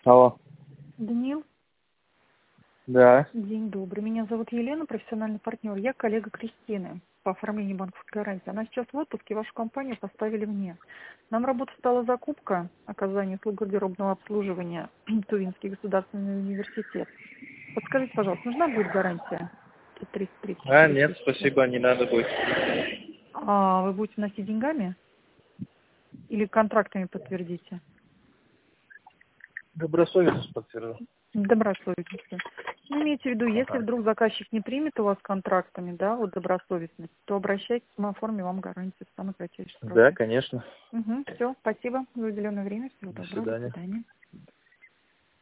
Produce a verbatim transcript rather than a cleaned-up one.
Алло. Даниил, Да. день добрый. Меня зовут Елена, профессиональный партнер. Я коллега Кристины по оформлению банковской гарантии. Она сейчас в отпуске, вашу компанию поставили мне. Нам работа стала закупка, оказание услуг гардеробного обслуживания, Тувинский государственный университет. Подскажите, пожалуйста, нужна будет гарантия? триста тридцать А, четыре нет, тысячи. спасибо, не надо будет. А вы будете вносить деньгами? Или контрактами подтвердите? Добросовестно подтвердил. Добросовестностью. Ну, имейте в виду, если Ага. вдруг заказчик не примет у вас контрактами, да, вот добросовестность, то обращайтесь, мы оформим вам гарантию в самые кратчайшие Да, сроки. конечно. Угу, все, спасибо за уделенное время, всего До доброго, до свидания. свидания.